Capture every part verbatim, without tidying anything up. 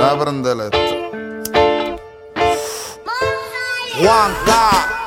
Déjame prender esto. Juanca.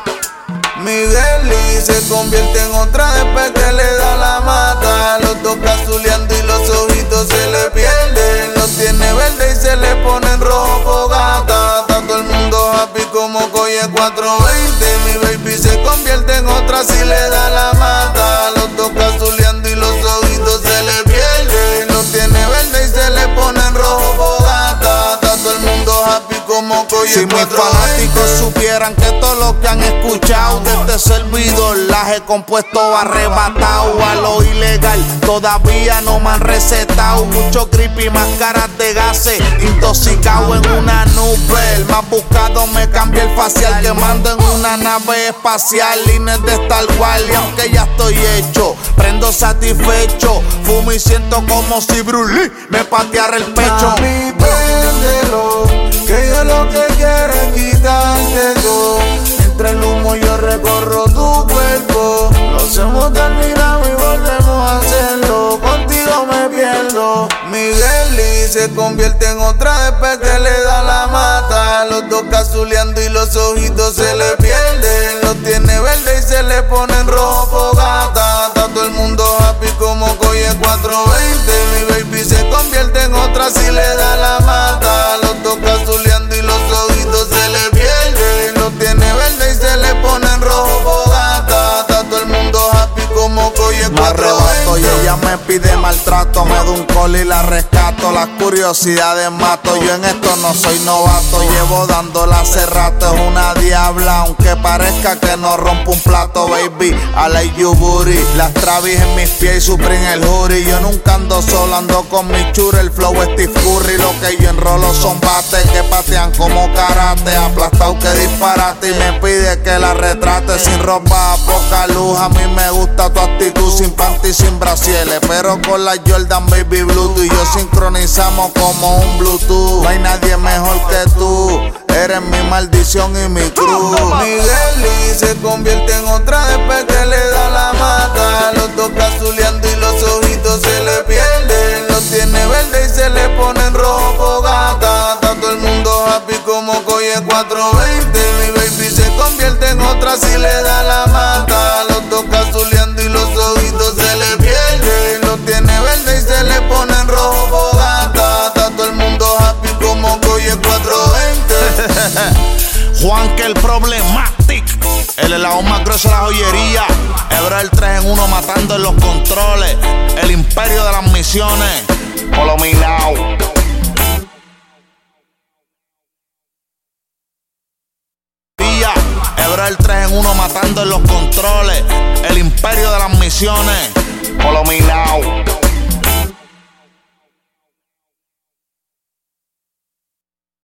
Migueli se convierte en otra después que le da la mata. Los dos cazuleando y los ojitos se le pierden. Los tiene verde y se le ponen rojo fogata. Está todo el mundo happy como Coye cuatro veinte. Mi baby se convierte en otra si le da la mata. Los dos cazuleando y los ojitos se le pierden. Los tiene verde y se le ponen rojo fogata. Está todo el mundo happy como Coye Si mis fanáticos supieran que todo lo que han escuchado de este servidor las he compuesto arrebatado a lo ilegal, todavía no me han recetado. Mucho creepy, máscaras de gases, intoxicado en una nube. El más buscado me cambia el facial, quemando en una nave espacial. Líneas de Star Wars y aunque ya estoy hecho, prendo satisfecho, fumo y siento como si Bruce Lee me pateara el pecho. Mami, préndelo, que yo lo que quiero es quitarte todo. Entre el humo yo recorro tu cuerpo. Lo hacemos, terminamos y volvemos a hacerlo. Contigo me pierdo. Migueli se convierte en otra después que le da la mata. Los dos cazuleando y los ojitos se le pierden. Los tiene verde y se le ponen rojo fogata. Está todo el mundo happy como Coye cuatro veinte. Mi baby se convierte en otra si le da la mata. Los dos cazuleando y los ojitos se le pierden. Los tiene verde y se le ponen rojo fogata. Está todo el mundo happy como Coye cuatro arrebato y veinte. ella me pide maltrato, me da un call y la rescato. Las curiosidades mato, yo en esto no soy novato. Llevo dándola hace rato, es una diabla, aunque parezca que no rompo un plato. Baby, I like you booty. Las Travis en mis pies y Supreme el hoodie. Yo nunca ando solo, ando con mi churro. El flow Steve Curry, lo que yo enrolo son bates que patean como karate. Aplastado que disparate y me pide que la retrate. Sin ropa, poca luz, a mí me gusta tu actitud. Sin panty y sin brasieles, pero con la Jordan Baby Bluetooth. Y yo sincronizamos como un Bluetooth. No hay nadie mejor que tú, eres mi maldición y mi cruz. Migueli se convierte en otra después que le da la mata. Los dos cazuleando y los ojitos se le pierden. Los tiene verde y se le ponen rojo fogata. Está todo el mundo happy como Coye cuatro veinte. Mi baby se convierte en otra si le da la mata. Los dos cazuleando y los ojitos se le pierden. Los tiene verde y se le ponen rojo fogata. Está todo el mundo happy como Coye cuatro veinte. Juan que el Problematic, el helado más grueso de la joyería. Hebra el tres en uno matando en los controles. El imperio de las misiones. Follow me now. Hebra el tres en uno matando en los controles. El imperio de las misiones. Follow me